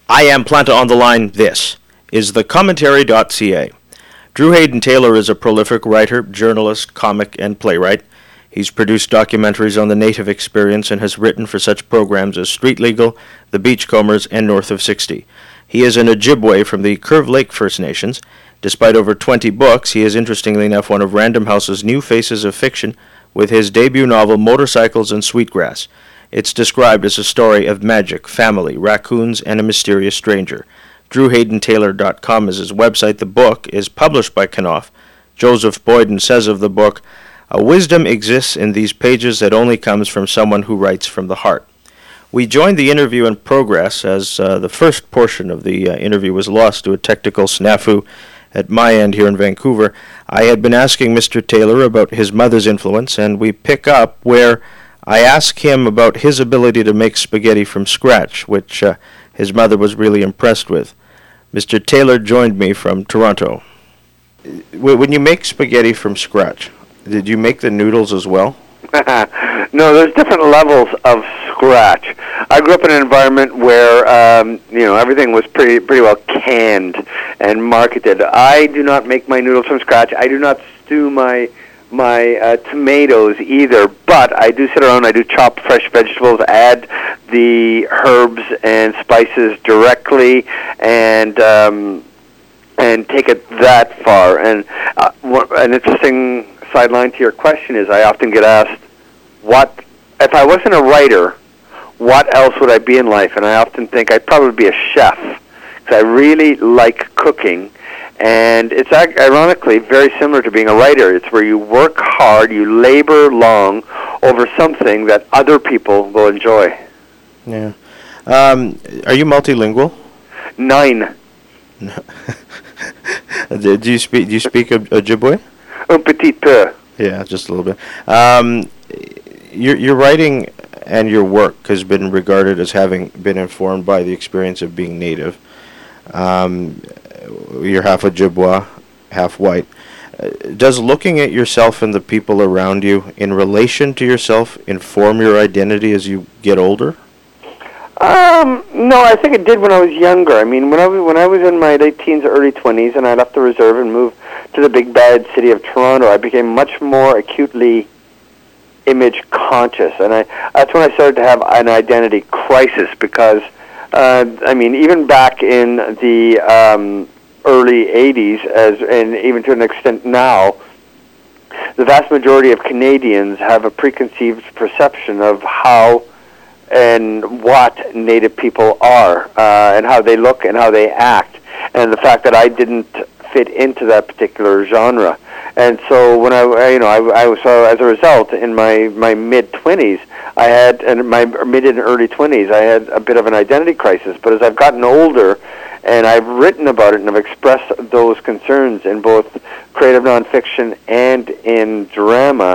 I am Planta on the line. This is thecommentary.ca. Drew Hayden Taylor is a prolific writer, journalist, comic, and playwright. He's produced documentaries on the Native experience and has written for such programs as Street Legal, The Beachcombers, and North of 60. He is an Ojibwe from the Curve Lake First Nations. Despite over 20 books, he is interestingly enough one of Random House's new faces of fiction with his debut novel Motorcycles and Sweetgrass. It's described as a story of magic, family, raccoons, and a mysterious stranger. DrewHaydenTaylor.com is his website. The book is published by Knopf. Joseph Boyden says of the book, "A wisdom exists in these pages that only comes from someone who writes from the heart." We joined the interview in progress as the first portion of the interview was lost to a technical snafu at my end here in Vancouver. I had been asking Mr. Taylor about his mother's influence, and we pick up where I ask him about his ability to make spaghetti from scratch, which his mother was really impressed with. Mr. Taylor joined me from Toronto. When you make spaghetti from scratch, did you make the noodles as well? No, there's different levels of scratch. I grew up in an environment where everything was pretty well canned and marketed. I do not make my noodles from scratch. I do not stew my tomatoes either, but I do sit around, I do chop fresh vegetables, add the herbs and spices directly, and take it that far. And an interesting sideline to your question is I often get asked, what if I wasn't a writer, what else would I be in life? And I often think I'd probably be a chef, because I really like cooking. And it's ironically very similar to being a writer. It's where you work hard, you labor long over something that other people will enjoy. Yeah. Are you multilingual? 9. Do you speak Ojibwe? Un petit peu. Yeah, just a little bit. Your writing and your work has been regarded as having been informed by the experience of being Native. You're half Ojibwa, half white. Does looking at yourself and the people around you in relation to yourself inform your identity as you get older? No, I think it did when I was younger. I mean, when I was in my late teens, early 20s, and I left the reserve and moved to the big bad city of Toronto, I became much more acutely image conscious, and that's when I started to have an identity crisis because, even back in the early 80s, and even to an extent now, the vast majority of Canadians have a preconceived perception of how and what Native people are, and how they look and how they act, and the fact that I didn't fit into that particular genre. And so when I was as a result, in my mid-20s, my mid and early 20s, I had a bit of an identity crisis. But as I've gotten older, and I've written about it, and I've expressed those concerns in both creative nonfiction and in drama,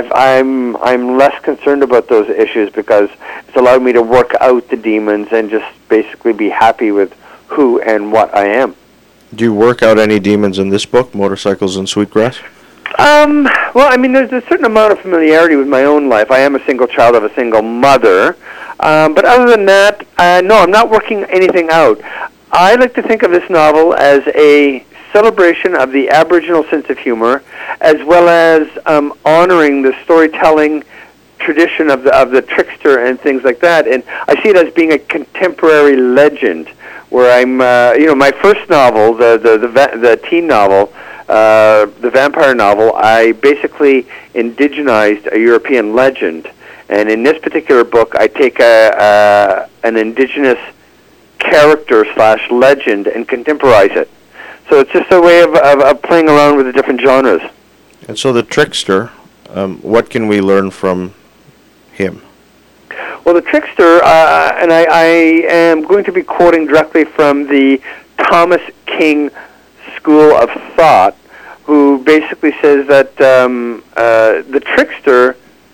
I'm less concerned about those issues because it's allowed me to work out the demons and just basically be happy with who and what I am. Do you work out any demons in this book, Motorcycles and Sweetgrass? There's a certain amount of familiarity with my own life. I am a single child of a single mother. But other than that, no, I'm not working anything out. I like to think of this novel as a celebration of the Aboriginal sense of humor, as well as honoring the storytelling tradition of the trickster and things like that. And I see it as being a contemporary legend, where I'm, my first novel, the teen novel, the vampire novel, I basically indigenized a European legend. And in this particular book, I take an indigenous character / legend and contemporize it. So it's just a way of playing around with the different genres. And so the trickster, what can we learn from him? Well, the trickster, and I am going to be quoting directly from the Thomas King School of Thought, who basically says that the trickster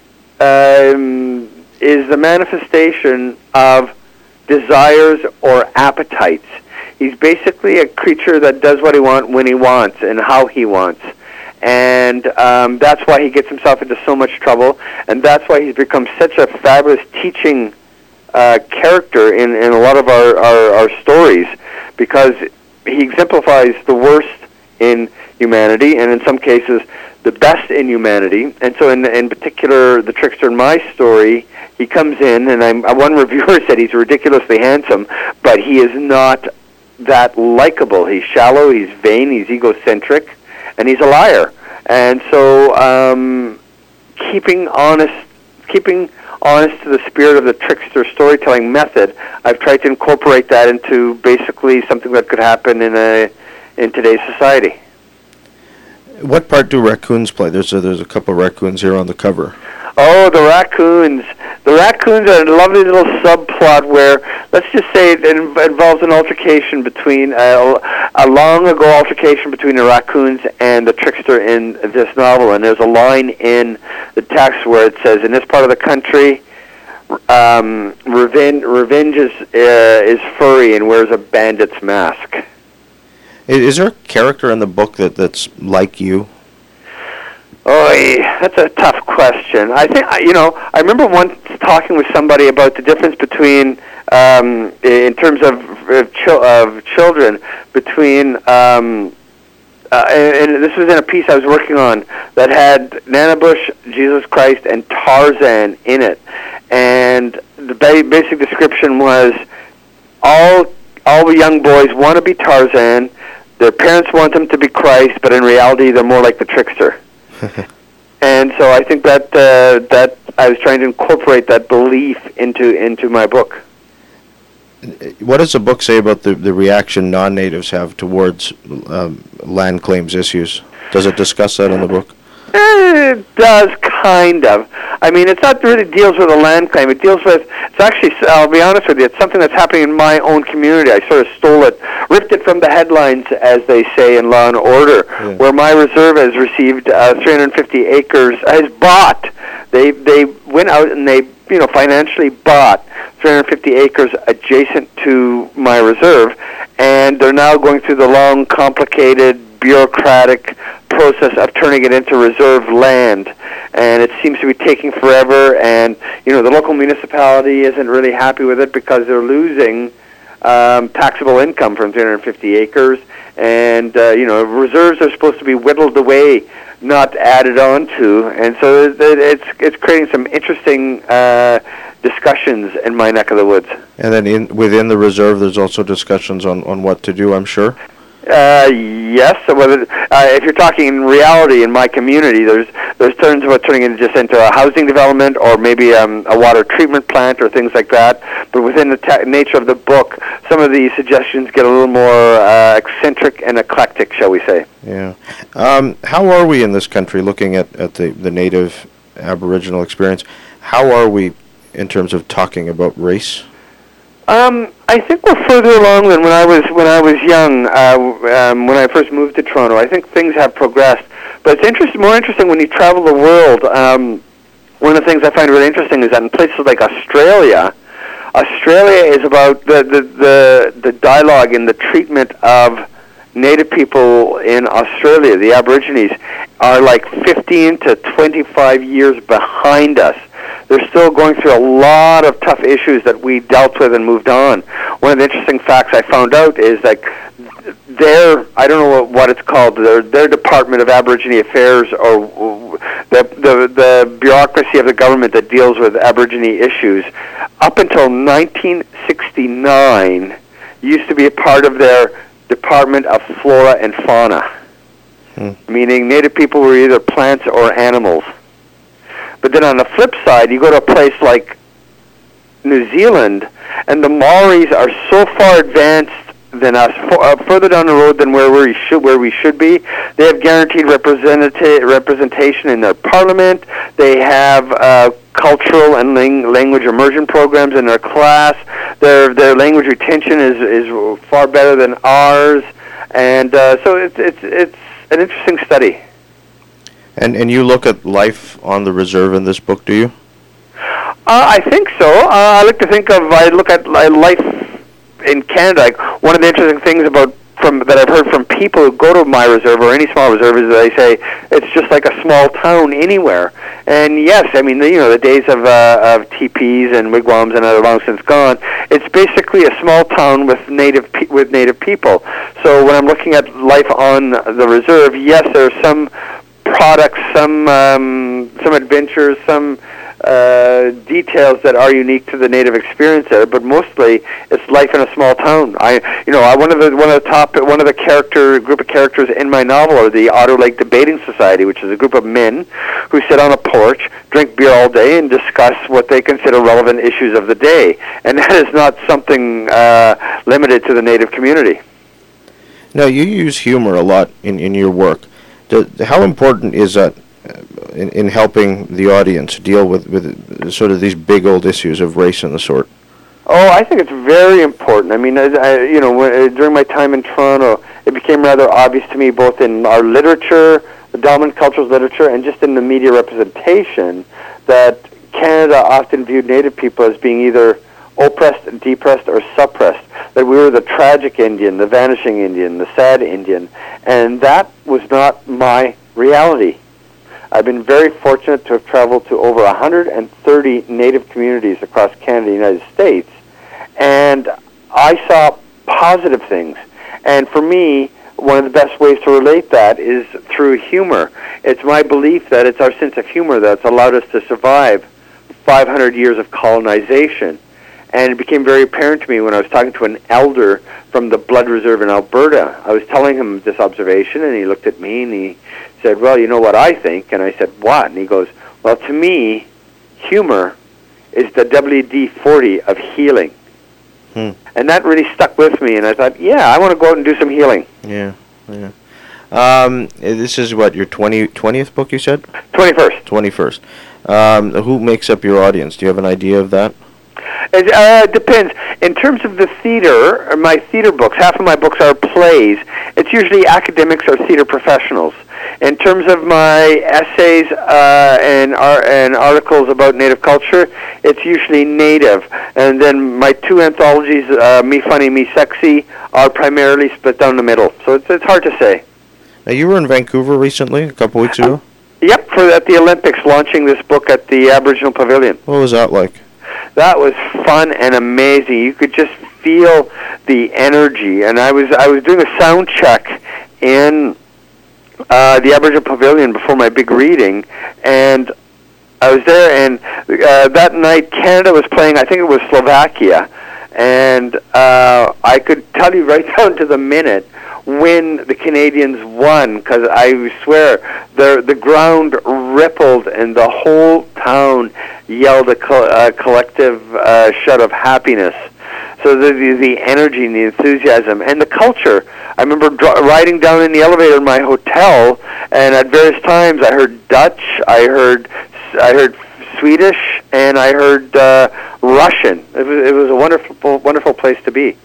is the manifestation of desires or appetites. He's basically a creature that does what he wants, when he wants, and how he wants. And that's why he gets himself into so much trouble, and that's why he's become such a fabulous teaching character in a lot of our stories, because he exemplifies the worst in humanity, and in some cases the best in humanity. And so in particular, the trickster in my story, he comes in, and one reviewer said he's ridiculously handsome, but he is not that likable. He's shallow, he's vain, he's egocentric, and he's a liar. And so keeping honest to the spirit of the trickster storytelling method, I've tried to incorporate that into basically something that could happen in today's society. What part do raccoons play? There's a couple of raccoons here on the cover. Oh, the raccoons. The raccoons are a lovely little subplot where, let's just say it involves an altercation between, a long ago altercation between the raccoons and the trickster in this novel. And there's a line in the text where it says, in this part of the country, revenge is furry and wears a bandit's mask. Is there a character in the book that's like you? Oh, that's a tough question. I think, I remember once talking with somebody about the difference between, in terms of children, between, and this was in a piece I was working on that had Nana Bush, Jesus Christ, and Tarzan in it. And the basic description was all the young boys want to be Tarzan, their parents want them to be Christ, but in reality they're more like the trickster. And so I think that I was trying to incorporate that belief into my book. What does the book say about the reaction non-natives have towards land claims issues? Does it discuss that in the book? It does, kind of. I mean, it's not really deals with a land claim. It deals with, it's actually, I'll be honest with you, it's something that's happening in my own community. I sort of stole it, ripped it from the headlines, as they say in Law and Order, where my reserve has received 350 acres, has bought. They went out and they, financially bought 350 acres adjacent to my reserve, and they're now going through the long, complicated, bureaucratic process of turning it into reserve land, and it seems to be taking forever. And the local municipality isn't really happy with it because they're losing taxable income from 350 acres, and reserves are supposed to be whittled away, not added on to, and so it's creating some interesting discussions in my neck of the woods. And then within the reserve, there's also discussions on what to do, I'm sure. Yes. So whether if you're talking in reality in my community, there's terms about turning it just into a housing development or maybe a water treatment plant or things like that. But within the nature of the book, some of the suggestions get a little more eccentric and eclectic, shall we say? Yeah. How are we in this country looking at the native Aboriginal experience? How are we in terms of talking about race? I think we're further along than when I was young. When I first moved to Toronto, I think things have progressed. But it's more interesting when you travel the world. One of the things I find really interesting is that in places like Australia is about the dialogue and the treatment of Native people in Australia. The Aborigines are like 15 to 25 years behind us. They're still going through a lot of tough issues that we dealt with and moved on. One of the interesting facts I found out is that I don't know what it's called, their Department of Aborigine Affairs, or the bureaucracy of the government that deals with Aborigine issues, up until 1969, used to be a part of their Department of Flora and Fauna, meaning Native people were either plants or animals. But then on the flip side, you go to a place like New Zealand, and the Maoris are so far advanced than us, further down the road than where we should be. They have guaranteed representation in their parliament. They have cultural and language immersion programs in their class. Their language retention is far better than ours, and so it's an interesting study. And you look at life on the reserve in this book, do you? I think so. I look at life in Canada. Like, one of the interesting things that I've heard from people who go to my reserve or any small reserve is that they say it's just like a small town anywhere. And yes, I mean, the days of teepees and wigwams and are long since gone. It's basically a small town with native people. So when I'm looking at life on the reserve, yes, there are some products, some adventures, some details that are unique to the native experience there, but mostly it's life in a small town. One of the group of characters in my novel are the Otter Lake Debating Society, which is a group of men who sit on a porch, drink beer all day, and discuss what they consider relevant issues of the day. And that is not something limited to the native community. Now, you use humor a lot in your work. How important is that in helping the audience deal with sort of these big old issues of race and the sort? Oh, I think it's very important. I mean, during my time in Toronto, it became rather obvious to me, both in our literature, the dominant culture's literature, and just in the media representation, that Canada often viewed Native people as being either oppressed, depressed, or suppressed. That we were the tragic Indian, the vanishing Indian, the sad Indian, and that was not my reality. I've been very fortunate to have traveled to over 130 Native communities across Canada and the United States, and I saw positive things. And for me, one of the best ways to relate that is through humor. It's my belief that it's our sense of humor that's allowed us to survive 500 years of colonization. And it became very apparent to me when I was talking to an elder from the Blood Reserve in Alberta. I was telling him this observation, and he looked at me and he said, "Well, you know what I think?" And I said, "What?" And he goes, "Well, to me, humor is the WD-40 of healing." And that really stuck with me, and I thought, yeah, I want to go out and do some healing. Yeah. This is what, your 20th book, you said? 21st. 21st. Who makes up your audience? Do you have an idea of that? It depends. In terms of the theater, my theater books, half of my books are plays. It's usually academics or theater professionals. In terms of my essays and articles about Native culture, it's usually Native. And then my two anthologies, Me Funny, Me Sexy, are primarily split down the middle. So it's hard to say. Now, you were in Vancouver recently, a couple weeks ago? Yep, at the Olympics, launching this book at the Aboriginal Pavilion. What was that like? That was fun and amazing. You could just feel the energy. And I was doing a sound check in the Aboriginal Pavilion before my big reading, and I was there, and that night Canada was playing, I think it was Slovakia, and I could tell you right down to the minute when the Canadians won, because I swear the ground rippled and the whole town yelled a collective shout of happiness. So the energy and the enthusiasm and the culture. I remember riding down in the elevator in my hotel, and at various times I heard Dutch, I heard Swedish, and I heard Russian. It was a wonderful place to be.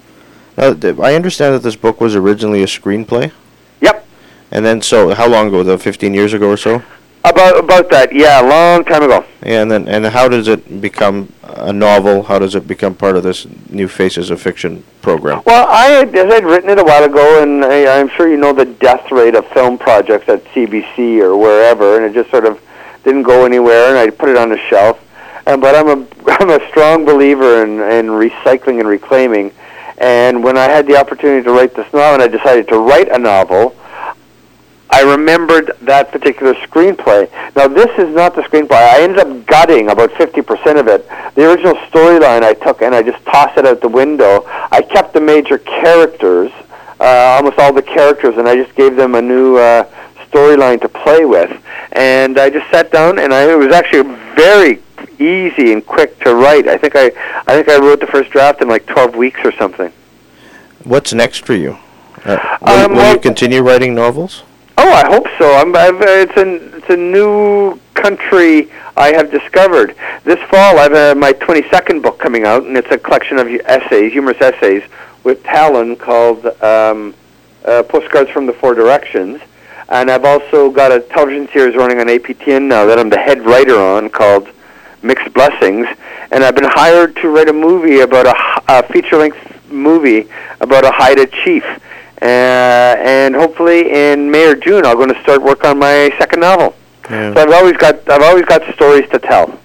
I understand that this book was originally a screenplay? Yep. And then, so how long ago? 15 years ago or so? About that, yeah, a long time ago. Yeah, and how does it become a novel? How does it become part of this New Faces of Fiction program? Well, I'd written it a while ago, and I'm sure you know the death rate of film projects at CBC or wherever, and it just sort of didn't go anywhere, and I put it on the shelf. But I'm a strong believer in recycling and reclaiming. And when I had the opportunity to write this novel, and I decided to write a novel, I remembered that particular screenplay. Now, this is not the screenplay. I ended up gutting about 50% of it. The original storyline I took, and I just tossed it out the window. I kept the major characters, almost all the characters, and I just gave them a new storyline to play with. And I just sat down, and it was actually very easy and quick to write. I think I wrote the first draft in like 12 weeks or something. What's next for you? Will you continue writing novels? Oh, I hope so. It's a new country I have discovered. This fall, I have my 22nd book coming out, and it's a collection of essays, humorous essays, with Talon called Postcards from the Four Directions. And I've also got a television series running on APTN now that I'm the head writer on called Mixed Blessings. And I've been hired to write a movie about a feature-length movie about a Haida chief. And hopefully in May or June, I'm going to start work on my second novel. So I've always got stories to tell.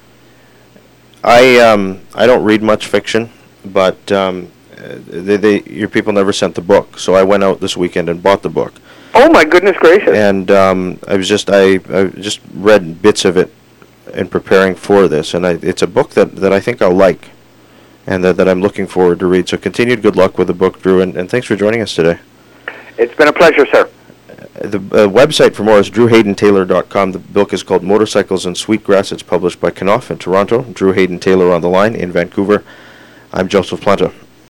I don't read much fiction, but your people never sent the book, so I went out this weekend and bought the book. Oh my goodness gracious! And I just read bits of it in preparing for this, and it's a book that I think I'll like, and that I'm looking forward to read. So continued good luck with the book, Drew, and thanks for joining us today. It's been a pleasure, sir. The website for more is drewhayden-taylor.com. The book is called Motorcycles and Sweetgrass. It's published by Knopf in Toronto. Drew Hayden Taylor on the line in Vancouver. I'm Joseph Planta.